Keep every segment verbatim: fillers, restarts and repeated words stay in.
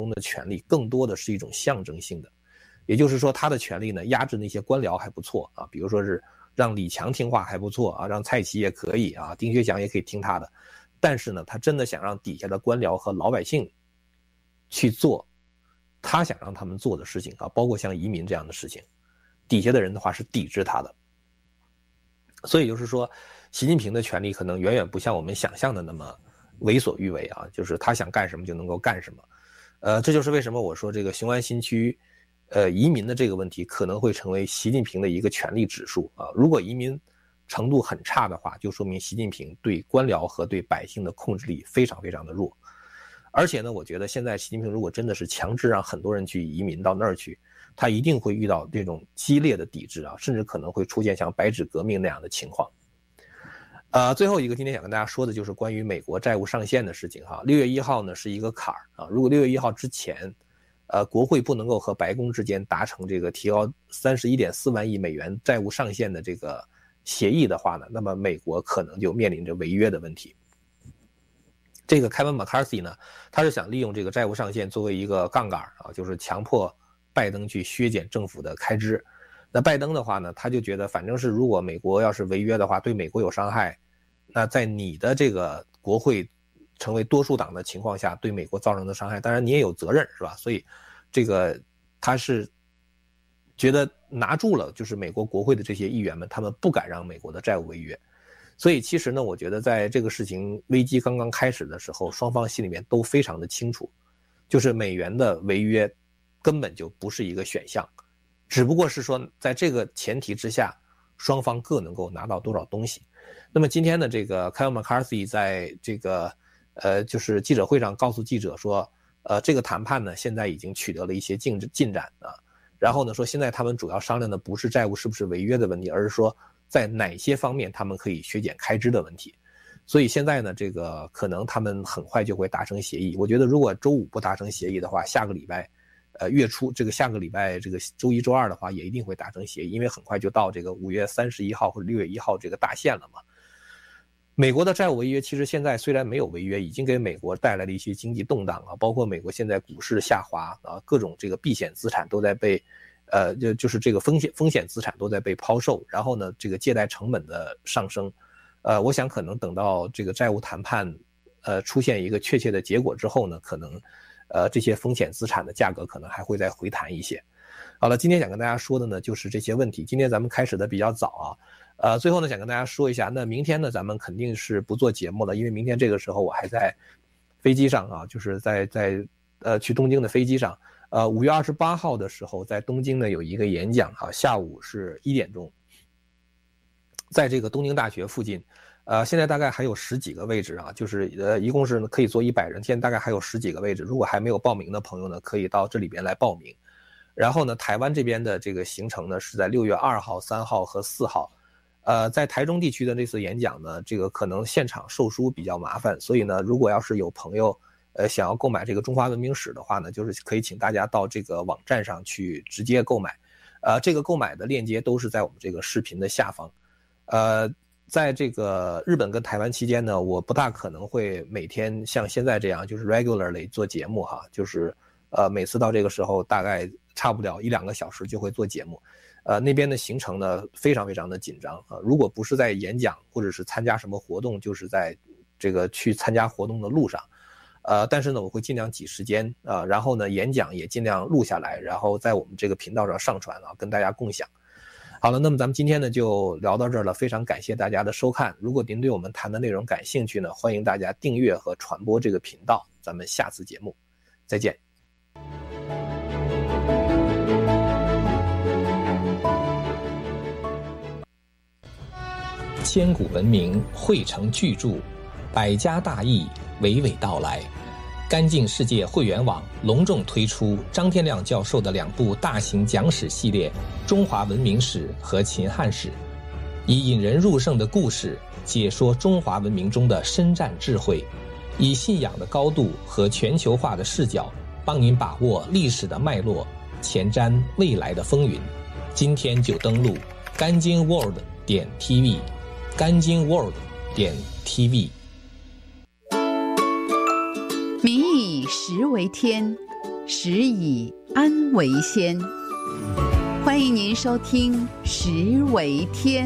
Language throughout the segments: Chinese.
的权力更多的是一种象征性的，也就是说他的权力呢压制那些官僚还不错啊，比如说是让李强听话还不错啊，让蔡奇也可以啊，丁薛祥也可以听他的，但是呢他真的想让底下的官僚和老百姓去做他想让他们做的事情啊，包括像移民这样的事情，底下的人的话是抵制他的。所以就是说习近平的权力可能远远不像我们想象的那么为所欲为啊，就是他想干什么就能够干什么。呃，这就是为什么我说这个雄安新区呃移民的这个问题可能会成为习近平的一个权力指数啊。如果移民程度很差的话，就说明习近平对官僚和对百姓的控制力非常非常的弱。而且呢，我觉得现在习近平如果真的是强制让很多人去移民到那儿去，他一定会遇到这种激烈的抵制啊，甚至可能会出现像白纸革命那样的情况。呃，最后一个今天想跟大家说的就是关于美国债务上限的事情哈。六月一号呢是一个坎儿啊，如果六月一号之前，呃，国会不能够和白宫之间达成这个提高三十一点四万亿美元债务上限的这个协议的话呢，那么美国可能就面临着违约的问题。这个 Kevin McCarthy 呢，他是想利用这个债务上限作为一个杠杆啊，就是强迫拜登去削减政府的开支。那拜登的话呢，他就觉得反正是如果美国要是违约的话，对美国有伤害，那在你的这个国会成为多数党的情况下，对美国造成的伤害，当然你也有责任，是吧？所以这个他是觉得拿住了，就是美国国会的这些议员们，他们不敢让美国的债务违约。所以其实呢，我觉得在这个事情危机刚刚开始的时候，双方心里面都非常的清楚，就是美元的违约根本就不是一个选项，只不过是说在这个前提之下，双方各能够拿到多少东西。那么今天的这个 Kevin McCarthy 在这个呃就是记者会上告诉记者说，呃这个谈判呢现在已经取得了一些进进展啊，然后呢说现在他们主要商量的不是债务是不是违约的问题，而是说在哪些方面他们可以削减开支的问题。所以现在呢，这个可能他们很快就会达成协议。我觉得如果周五不达成协议的话，下个礼拜呃月初这个下个礼拜这个周一周二的话也一定会达成协议，因为很快就到这个五月三十一号或者六月一号这个大限了嘛。美国的债务违约其实现在虽然没有违约，已经给美国带来了一些经济动荡啊，包括美国现在股市下滑啊，各种这个避险资产都在被呃，就就是这个风险风险资产都在被抛售，然后呢，这个借贷成本的上升，呃，我想可能等到这个债务谈判，呃，出现一个确切的结果之后呢，可能，呃，这些风险资产的价格可能还会再回弹一些。好了，今天想跟大家说的呢，就是这些问题。今天咱们开始的比较早啊，呃，最后呢，想跟大家说一下，那明天呢，咱们肯定是不做节目了，因为明天这个时候我还在飞机上啊，就是在在呃去东京的飞机上。呃，五月二十八号的时候，在东京呢有一个演讲啊，下午是一点钟，在这个东京大学附近，呃，现在大概还有十几个位置啊，就是呃，一共是可以坐一百人，现在大概还有十几个位置。如果还没有报名的朋友呢，可以到这里边来报名。然后呢，台湾这边的这个行程呢是在六月二号、三号和四号。呃，在台中地区的这次演讲呢，这个可能现场售书比较麻烦，所以呢，如果要是有朋友呃，想要购买这个中华文明史的话呢，就是可以请大家到这个网站上去直接购买，呃，这个购买的链接都是在我们这个视频的下方。呃，在这个日本跟台湾期间呢，我不大可能会每天像现在这样就是 regularly 做节目哈，就是呃每次到这个时候大概差不了一两个小时就会做节目。呃，那边的行程呢非常非常的紧张啊，如果不是在演讲或者是参加什么活动，就是在这个去参加活动的路上。呃，但是呢，我会尽量挤时间啊、呃，然后呢，演讲也尽量录下来，然后在我们这个频道上上传啊，跟大家共享。好了，那么咱们今天呢就聊到这儿了，非常感谢大家的收看。如果您对我们谈的内容感兴趣呢，欢迎大家订阅和传播这个频道。咱们下次节目再见。 千古文明汇成巨著，百家大义娓娓道来。干净世界会员网隆重推出张天亮教授的两部大型讲史系列《中华文明史》和《秦汉史》，以引人入胜的故事解说中华文明中的深战智慧，以信仰的高度和全球化的视角，帮您把握历史的脉络，前瞻未来的风云。今天就登录干净 world 点 T V， 干净 world 点 T V。 民以食为天， 时以安为先。欢迎您收听时为天。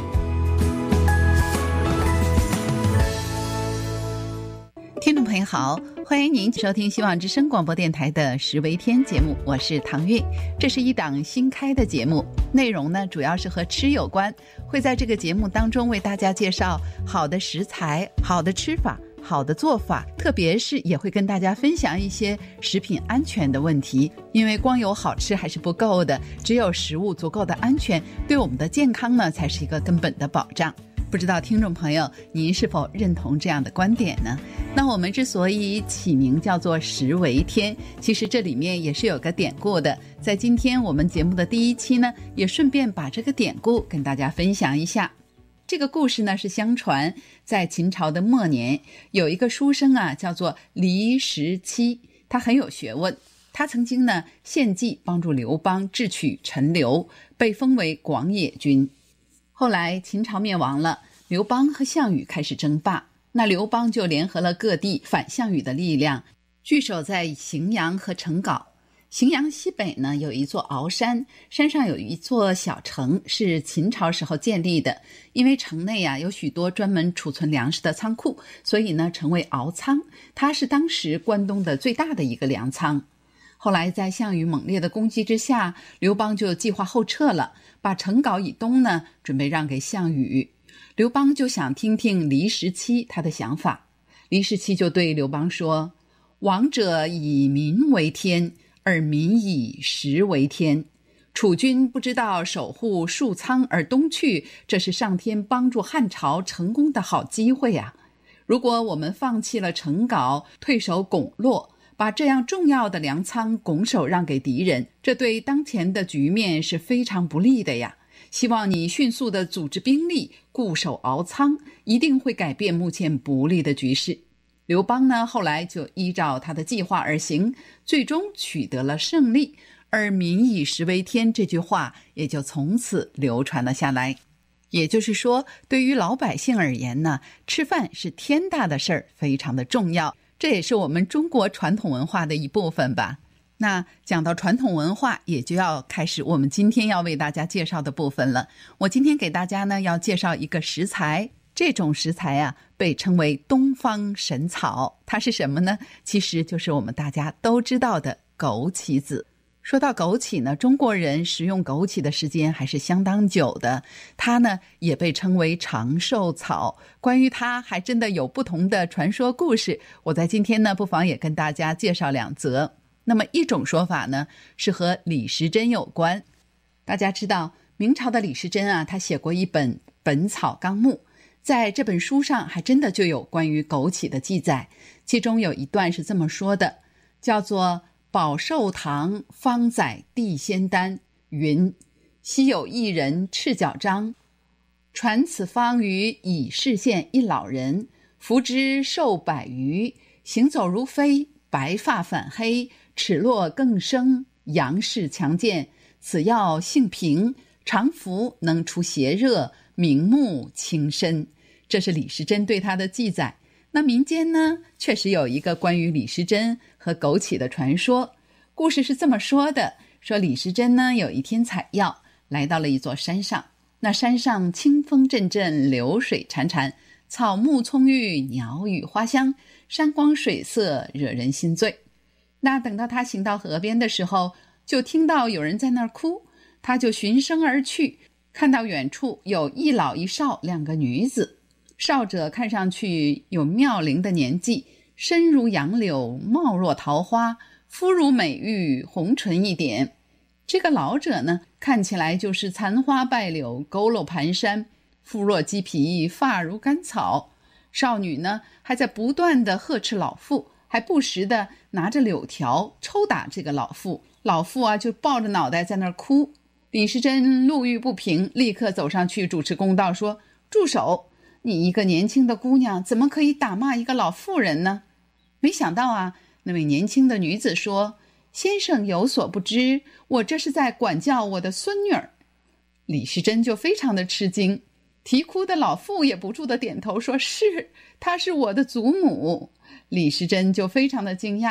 听众朋友好，欢迎您收听希望之声广播电台的时为天节目，我是唐韵。这是一档新开的节目，内容呢主要是和吃有关，会在这个节目当中为大家介绍好的食材、好的吃法、好的做法，特别是也会跟大家分享一些食品安全的问题，因为光有好吃还是不够的，只有食物足够的安全，对我们的健康呢才是一个根本的保障。不知道听众朋友您是否认同这样的观点呢？那我们之所以起名叫做食为天，其实这里面也是有个典故的。在今天我们节目的第一期呢，也顺便把这个典故跟大家分享一下。这个故事呢是相传在秦朝的末年，有一个书生啊叫做黎十七，他很有学问，他曾经呢献计帮助刘邦智取陈留，被封为广野君。后来秦朝灭亡了，刘邦和项羽开始争霸，那刘邦就联合了各地反项羽的力量，据守在荥阳和成皋。荥阳西北呢有一座鳌山，山上有一座小城，是秦朝时候建立的。因为城内啊有许多专门储存粮食的仓库，所以呢成为鳌仓，它是当时关东的最大的一个粮仓。后来在项羽猛烈的攻击之下，刘邦就计划后撤了，把成皋以东呢准备让给项羽。刘邦就想听听黎十七他的想法。黎十七就对刘邦说：王者以民为天，而民以食为天。楚军不知道守护戍仓而东去，这是上天帮助汉朝成功的好机会啊！如果我们放弃了成皋，退守巩洛，把这样重要的粮仓拱手让给敌人，这对当前的局面是非常不利的呀。希望你迅速地组织兵力，固守鳌仓，一定会改变目前不利的局势。刘邦呢，后来就依照他的计划而行，最终取得了胜利，而民以食为天这句话也就从此流传了下来。也就是说，对于老百姓而言呢，吃饭是天大的事儿，非常的重要。这也是我们中国传统文化的一部分吧。那讲到传统文化，也就要开始我们今天要为大家介绍的部分了。我今天给大家呢要介绍一个食材，这种食材啊被称为东方神草。它是什么呢？其实就是我们大家都知道的枸杞子。说到枸杞呢，中国人食用枸杞的时间还是相当久的，它呢也被称为长寿草。关于它还真的有不同的传说故事，我在今天呢不妨也跟大家介绍两则。那么一种说法呢是和李时珍有关。大家知道明朝的李时珍啊，他写过一本《本草纲目》，在这本书上还真的就有关于枸杞的记载，其中有一段是这么说的，叫做宝寿堂方载地仙丹，云昔有一人赤脚张，传此方于乙市县一老人，服之寿百余，行走如飞，白发反黑，齿络更生，阳势强健，此药性平，常服能除邪热，明目清身。这是李时珍对他的记载。那民间呢，确实有一个关于李时珍和枸杞的传说。故事是这么说的，说李时珍呢有一天采药，来到了一座山上，那山上清风阵阵，流水潺潺，草木葱郁，鸟语花香，山光水色，惹人心醉。那等到他行到河边的时候，就听到有人在那儿哭，他就循声而去，看到远处有一老一少两个女子。少者看上去有妙龄的年纪，身如杨柳，貌若桃花，肤如美玉，红唇一点。这个老者呢，看起来就是残花败柳，佝偻蹒跚，肤若鸡皮，发如干草。少女呢，还在不断地呵斥老妇，还不时地拿着柳条抽打这个老妇。老妇啊，就抱着脑袋在那儿哭。李时珍路遇不平，立刻走上去主持公道，说：住手！你一个年轻的姑娘，怎么可以打骂一个老妇人呢？没想到啊，那位年轻的女子说：先生有所不知，我这是在管教我的孙女儿。李时珍就非常的吃惊，啼哭的老妇也不住的点头说：是，她是我的祖母。李时珍就非常的惊讶，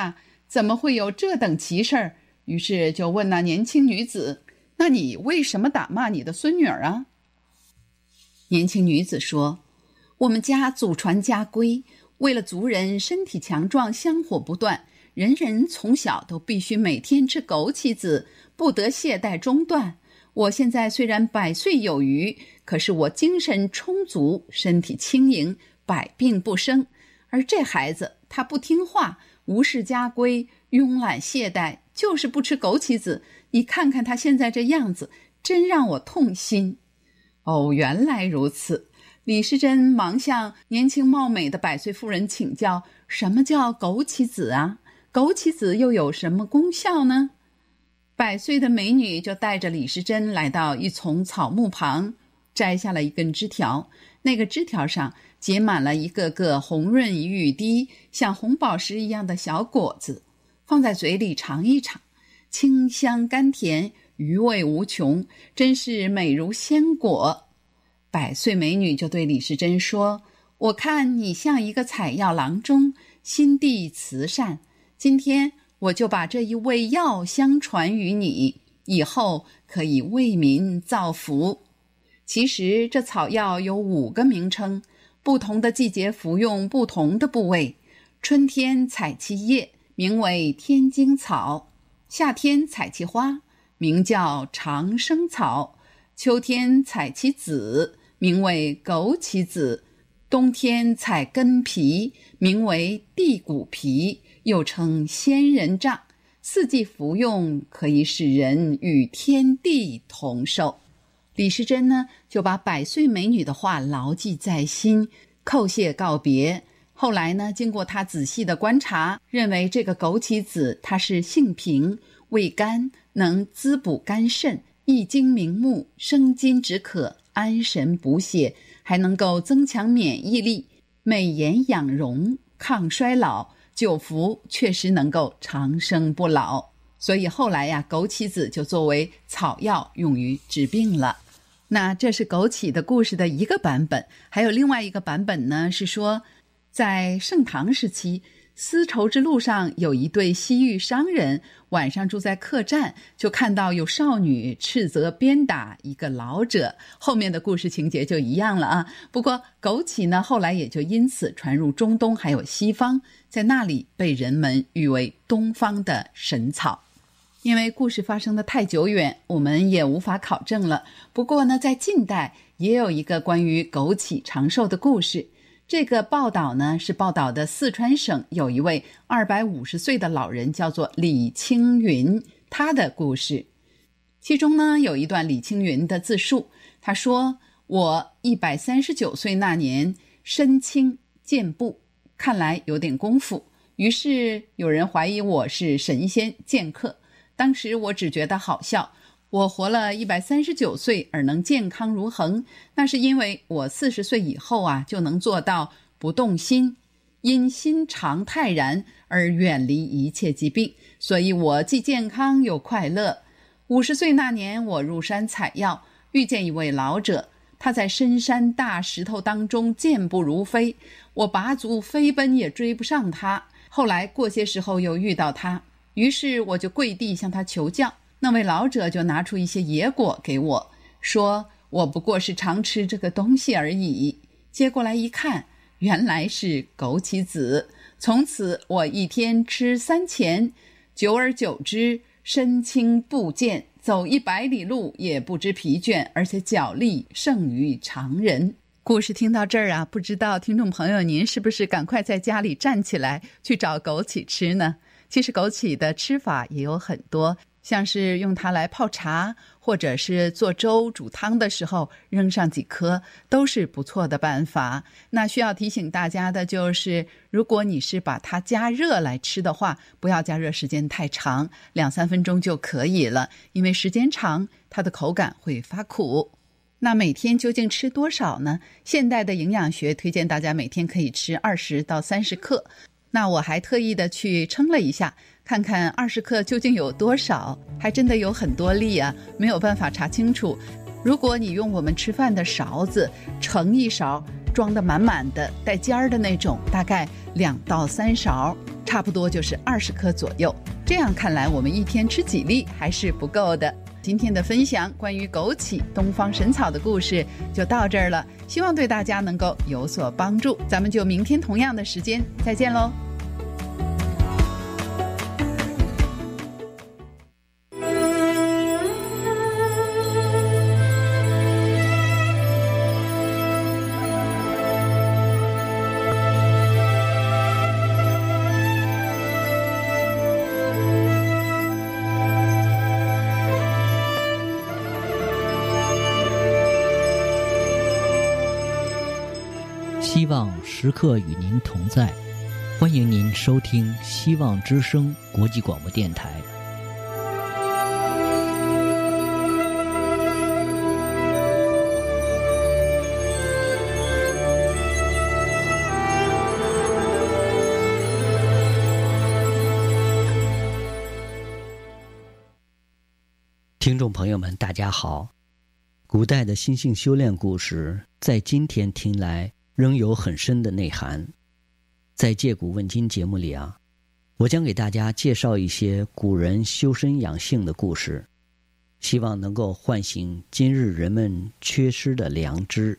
怎么会有这等奇事儿？于是就问那年轻女子，那你为什么打骂你的孙女儿啊？年轻女子说，我们家祖传家规，为了族人身体强壮，香火不断，人人从小都必须每天吃枸杞子，不得懈怠中断。我现在虽然百岁有余，可是我精神充足，身体轻盈，百病不生。而这孩子他不听话，无视家规，慵懒懈怠，就是不吃枸杞子。你看看他现在这样子，真让我痛心。哦，原来如此。李时珍忙向年轻貌美的百岁妇人请教，什么叫枸杞子啊？枸杞子又有什么功效呢？百岁的美女就带着李时珍来到一丛草木旁，摘下了一根枝条，那个枝条上结满了一个个红润欲滴，像红宝石一样的小果子，放在嘴里尝一尝，清香甘甜，余味无穷，真是美如鲜果。百岁美女就对李时珍说，我看你像一个采药郎中，心地慈善，今天我就把这一味药相传于你，以后可以为民造福。其实这草药有五个名称，不同的季节服用不同的部位。春天采其叶，名为天荆草；夏天采其花，名叫长生草；秋天采其籽，名为枸杞子；冬天采根皮，名为地骨皮，又称仙人掌。四季服用，可以使人与天地同寿。李时珍呢，就把百岁美女的话牢记在心，叩谢告别。后来呢，经过他仔细的观察，认为这个枸杞子它是性平，味甘，能滋补肝肾，益精明目，生津止渴，安神补血，还能够增强免疫力，美颜养容，抗衰老，久服确实能够长生不老。所以后来呀，枸杞子就作为草药用于治病了。那这是枸杞的故事的一个版本，还有另外一个版本呢，是说在盛唐时期，丝绸之路上有一对西域商人，晚上住在客栈，就看到有少女斥责鞭打一个老者。后面的故事情节就一样了啊。不过枸杞呢，后来也就因此传入中东还有西方，在那里被人们誉为东方的神草。因为故事发生的太久远，我们也无法考证了。不过呢，在近代也有一个关于枸杞长寿的故事。这个报道呢，是报道的四川省有一位二百五十岁的老人，叫做李青云，他的故事。其中呢，有一段李青云的自述，他说，我一百三十九岁那年身轻健步，看来有点功夫，于是有人怀疑我是神仙剑客。当时我只觉得好笑，我活了一百三十九岁而能健康如恒，那是因为我四十岁以后啊，就能做到不动心，因心常泰然而远离一切疾病，所以我既健康又快乐。五十岁那年，我入山采药，遇见一位老者，他在深山大石头当中健步如飞，我拔足飞奔也追不上他。后来过些时候又遇到他，于是我就跪地向他求教，那位老者就拿出一些野果给我，说我不过是常吃这个东西而已。接过来一看，原来是枸杞子。从此我一天吃三钱，久而久之，身轻步健，走一百里路也不知疲倦，而且脚力胜于常人。故事听到这儿啊，不知道听众朋友您是不是赶快在家里站起来去找枸杞吃呢？其实枸杞的吃法也有很多，像是用它来泡茶，或者是做粥煮汤的时候扔上几颗，都是不错的办法。那需要提醒大家的就是，如果你是把它加热来吃的话，不要加热时间太长，两三分钟就可以了，因为时间长它的口感会发苦。那每天究竟吃多少呢？现代的营养学推荐大家每天可以吃二十到三十克。那我还特意的去称了一下，看看二十克究竟有多少，还真的有很多粒啊，没有办法查清楚。如果你用我们吃饭的勺子盛一勺，装得满满的带尖儿的那种，大概两到三勺。 差不多就是二十颗左右。这样看来，我们一天吃几粒还是不够的。今天的分享关于枸杞、东方神草的故事就到这儿了，希望对大家能够有所帮助。咱们就明天同样的时间再见喽。 希望时刻与您同在，欢迎您收听希望之声国际广播电台。听众朋友们，大家好。古代的心性修炼故事，在今天听来仍有很深的内涵。在借古问今节目里啊，我将给大家介绍一些古人修身养性的故事，希望能够唤醒今日人们缺失的良知。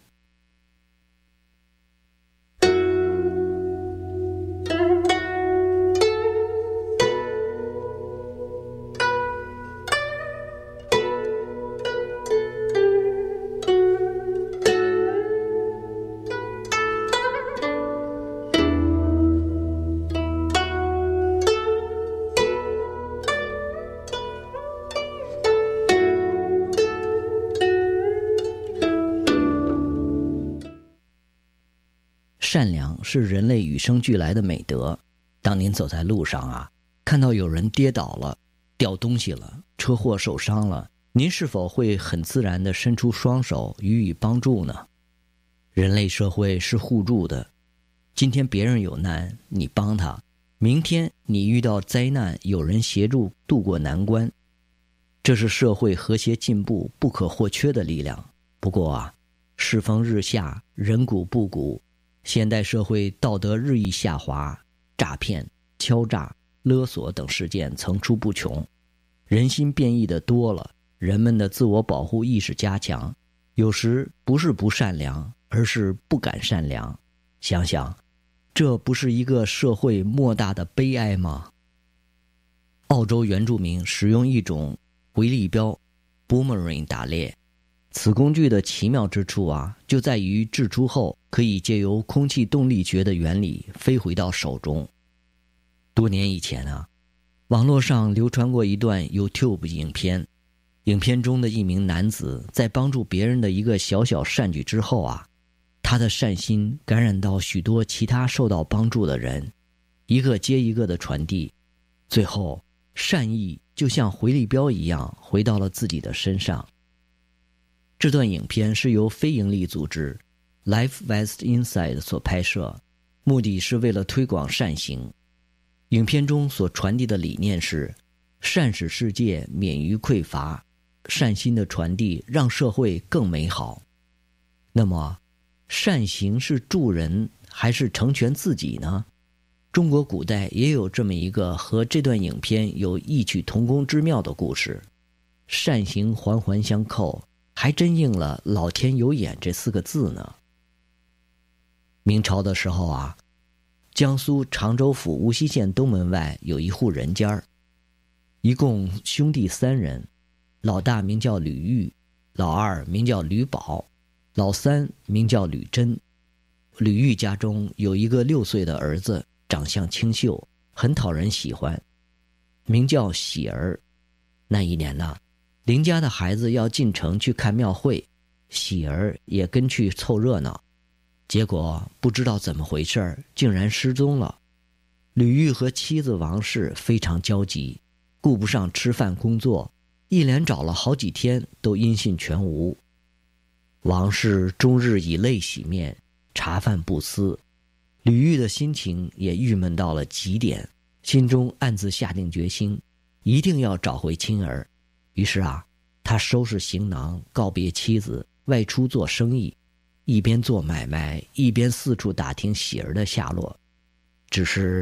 善良是人类与生俱来的美德。当您走在路上啊，看到有人跌倒了、掉东西了、车祸受伤了，您是否会很自然地伸出双手予以帮助呢？人类社会是互助的，今天别人有难，你帮他；明天你遇到灾难，有人协助渡过难关。这是社会和谐进步不可或缺的力量。不过啊，世风日下，人古不古。现代社会道德日益下滑，诈骗、敲诈、勒索等事件层出不穷，人心变异的多了，人们的自我保护意识加强，有时不是不善良，而是不敢善良。想想，这不是一个社会莫大的悲哀吗？澳洲原住民使用一种回力镖 boomerang 打猎，此工具的奇妙之处啊，就在于掷出后可以借由空气动力学的原理飞回到手中。多年以前啊，网络上流传过一段 YouTube 影片，影片中的一名男子在帮助别人的一个小小善举之后啊，他的善心感染到许多其他受到帮助的人，一个接一个的传递，最后善意就像回力镖一样回到了自己的身上。这段影片是由非营利组织 Life West Inside 所拍摄，目的是为了推广善行。影片中所传递的理念是，善使世界免于匮乏，善心的传递让社会更美好。那么，善行是助人还是成全自己呢？中国古代也有这么一个和这段影片有异曲同工之妙的故事，善行环环相扣，还真应了老天有眼这四个字呢。明朝的时候啊，江苏常州府无锡县东门外有一户人家，一共兄弟三人，老大名叫吕玉，老二名叫吕宝，老三名叫吕珍。吕玉家中有一个六岁的儿子，长相清秀，很讨人喜欢，名叫喜儿。那一年呢，邻家的孩子要进城去看庙会，喜儿也跟去凑热闹，结果不知道怎么回事，竟然失踪了。吕玉和妻子王氏非常焦急，顾不上吃饭工作，一连找了好几天都音信全无。王氏终日以泪洗面，茶饭不思，吕玉的心情也郁闷到了极点，心中暗自下定决心，一定要找回亲儿。于是啊，他收拾行囊，告别妻子，外出做生意，一边做买卖，一边四处打听喜儿的下落。只是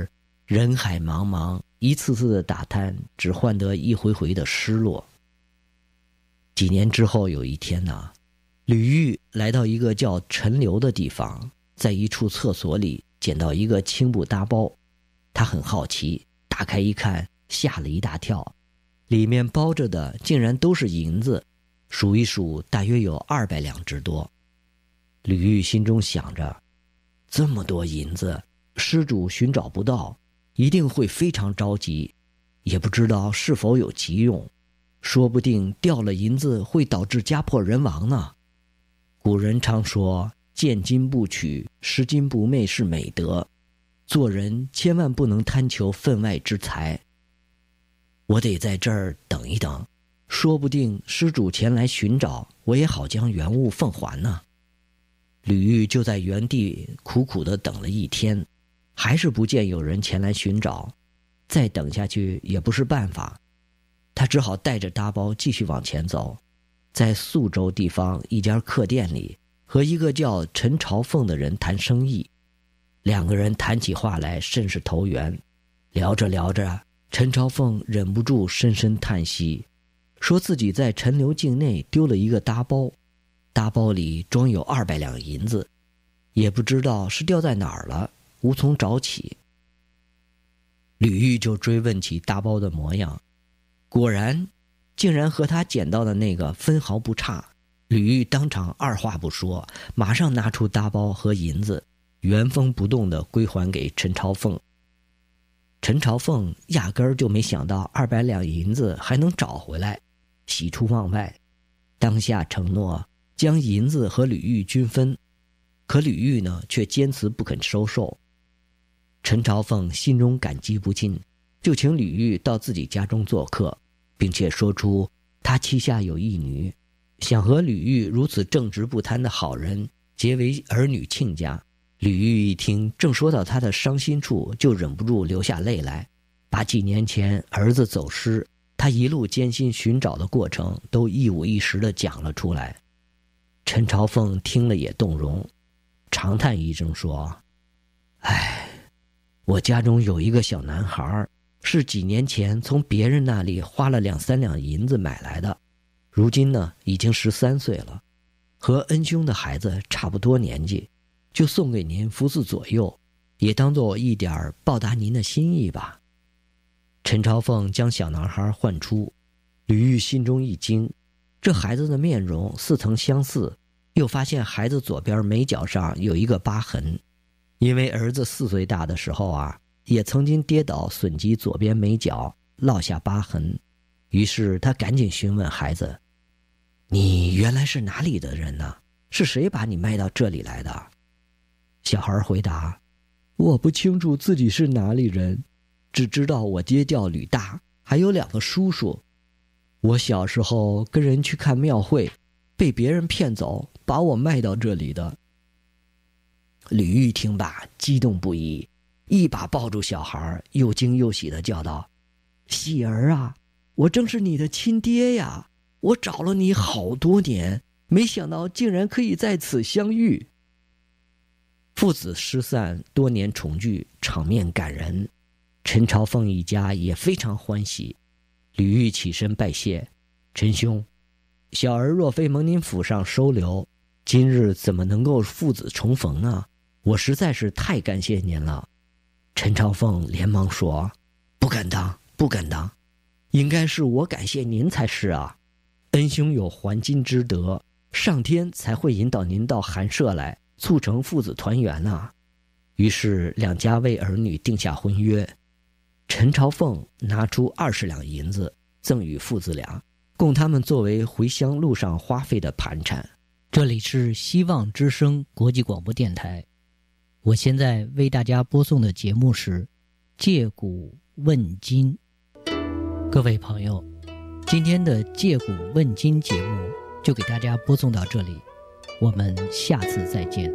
人海茫茫，一次次的打探，只换得一回回的失落。几年之后，有一天呢，吕玉来到一个叫陈留的地方，在一处厕所里捡到一个青布大包，他很好奇，打开一看，吓了一大跳，里面包着的竟然都是银子，数一数大约有二百两之多。吕玉心中想着，这么多银子，失主寻找不到，一定会非常着急，也不知道是否有急用，说不定掉了银子会导致家破人亡呢。古人常说，见金不取，拾金不昧是美德，做人千万不能贪求分外之财。我得在这儿等一等，说不定施主前来寻找，我也好将原物奉还呢。吕玉就在原地苦苦地等了一天，还是不见有人前来寻找，再等下去也不是办法，他只好带着大包继续往前走，在宿州地方一家客店里和一个叫陈朝凤的人谈生意。两个人谈起话来甚是投缘，聊着聊着，陈朝凤忍不住深深叹息，说自己在陈留境内丢了一个大包，大包里装有二百两银子，也不知道是掉在哪儿了，无从找起。吕玉就追问起大包的模样，果然竟然和他捡到的那个分毫不差。吕玉当场二话不说，马上拿出大包和银子，原封不动地归还给陈朝凤。陈朝凤压根儿就没想到二百两银子还能找回来，喜出望外，当下承诺将银子和吕玉均分，可吕玉呢却坚持不肯收受。陈朝凤心中感激不尽，就请吕玉到自己家中做客，并且说出他膝下有一女，想和吕玉如此正直不贪的好人结为儿女亲家。吕玉一听，正说到他的伤心处，就忍不住流下泪来，把几年前儿子走失，他一路艰辛寻找的过程都一五一十地讲了出来。陈朝凤听了也动容，长叹一声说：唉，我家中有一个小男孩，是几年前从别人那里花了两三两银子买来的，如今呢已经十三岁了，和恩兄的孩子差不多年纪，就送给您服侍左右，也当作一点报答您的心意吧。陈朝凤将小男孩唤出，吕玉心中一惊，这孩子的面容似曾相似，又发现孩子左边眉角上有一个疤痕，因为儿子四岁大的时候啊，也曾经跌倒损及左边眉角，落下疤痕。于是他赶紧询问孩子：你原来是哪里的人呢？是谁把你卖到这里来的？小孩回答：我不清楚自己是哪里人，只知道我爹叫吕大，还有两个叔叔。我小时候跟人去看庙会，被别人骗走，把我卖到这里的。吕玉听罢激动不已，一把抱住小孩，又惊又喜地叫道：喜儿啊，我正是你的亲爹呀！我找了你好多年，没想到竟然可以在此相遇。父子失散，多年重聚，场面感人。陈朝凤一家也非常欢喜。吕玉起身拜谢：陈兄，小儿若非蒙您府上收留，今日怎么能够父子重逢呢？我实在是太感谢您了。陈朝凤连忙说：不敢当，不敢当，应该是我感谢您才是啊。恩兄有还金之德，上天才会引导您到寒舍来，促成父子团圆啊。于是两家为儿女定下婚约。陈朝凤拿出二十两银子赠与父子俩，供他们作为回乡路上花费的盘缠。 这里是希望之声国际广播电台，我现在为大家播送的节目是借古问今。各位朋友，今天的借古问今节目就给大家播送到这里，我们下次再见。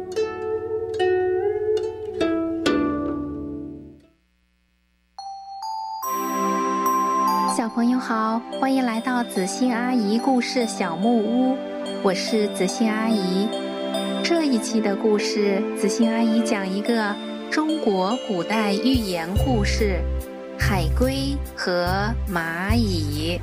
小朋友好，欢迎来到子欣阿姨故事小木屋，我是子欣阿姨。这一期的故事，子欣阿姨讲一个中国古代寓言故事《海龟和蚂蚁》。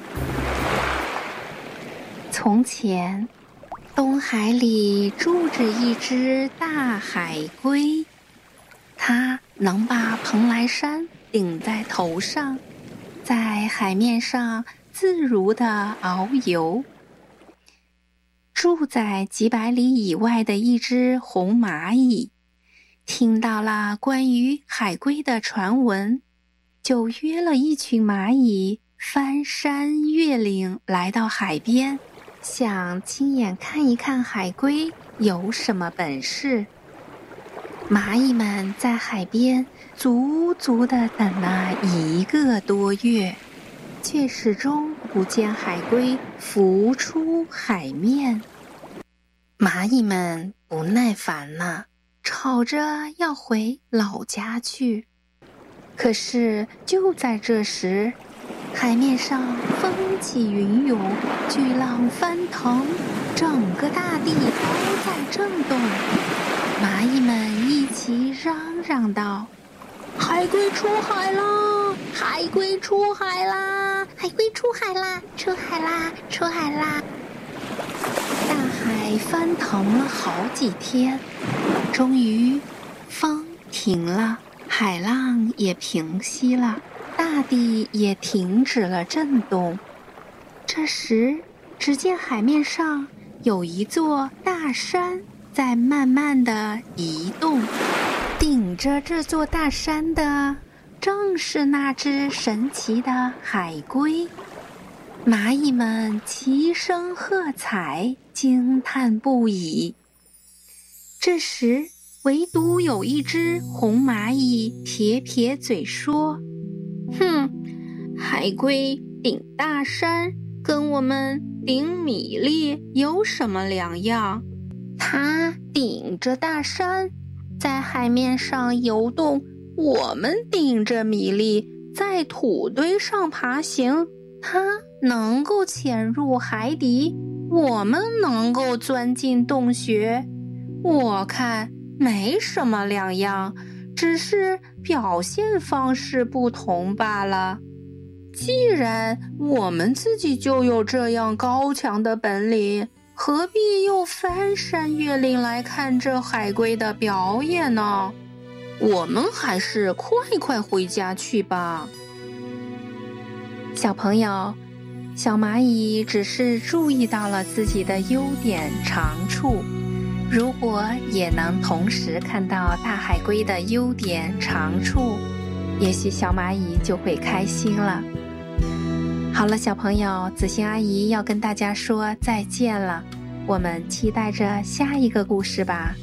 从前，东海里住着一只大海龟，它能把蓬莱山顶在头上，在海面上自如地遨游。住在几百里以外的一只红蚂蚁，听到了关于海龟的传闻，就约了一群蚂蚁翻山越岭来到海边，想亲眼看一看海龟有什么本事。蚂蚁们在海边足足地等了一个多月，却始终不见海龟浮出海面。蚂蚁们不耐烦了，吵着要回老家去。可是就在这时，海面上风起云涌，巨浪翻腾，整个大地都在震动。蚂蚁们一起嚷嚷道：海龟出海啦！海龟出海啦！海龟出海啦！出海啦！出海啦！大海翻腾了好几天，终于风停了，海浪也平息了，大地也停止了震动。这时，只见海面上有一座大山在慢慢地移动，顶着这座大山的正是那只神奇的海龟。蚂蚁们齐声喝彩，惊叹不已。这时，唯独有一只红蚂蚁撇撇嘴说：哼，海龟顶大山跟我们顶米粒有什么两样？它顶着大山在海面上游动，我们顶着米粒在土堆上爬行。它能够潜入海底，我们能够钻进洞穴。我看没什么两样，只是表现方式不同罢了。既然我们自己就有这样高强的本领，何必又翻山越岭来看这海龟的表演呢？我们还是快快回家去吧。小朋友，小蚂蚁只是注意到了自己的优点长处，如果也能同时看到大海龟的优点长处，也许小蚂蚁就会开心了。好了，小朋友，子欣阿姨要跟大家说再见了，我们期待着下一个故事吧。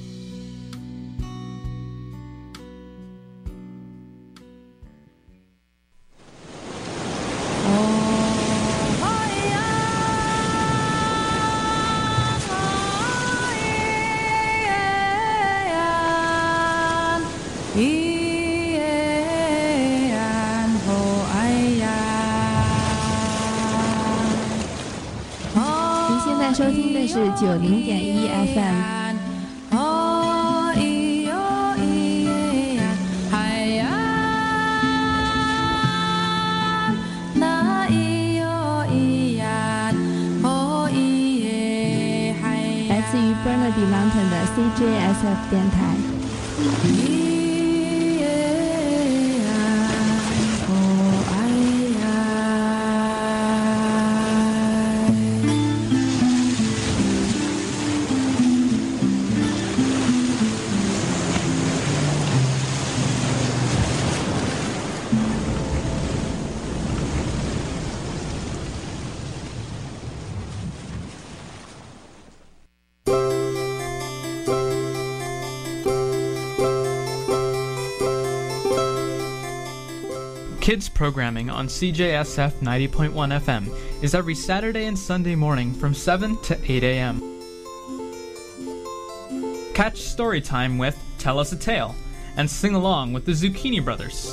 收听的是九零点一 F M。来自于 Burnaby Mountain 的 C J S F 电台。 Kids programming on C J S F ninety point one F M is every Saturday and Sunday morning from seven to eight a m Catch story time with Tell Us a Tale and sing along with the Zucchini Brothers.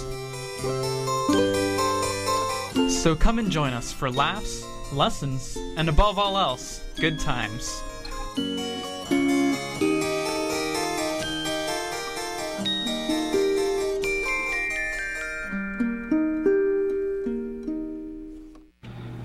So come and join us for laughs, lessons, and above all else, good times.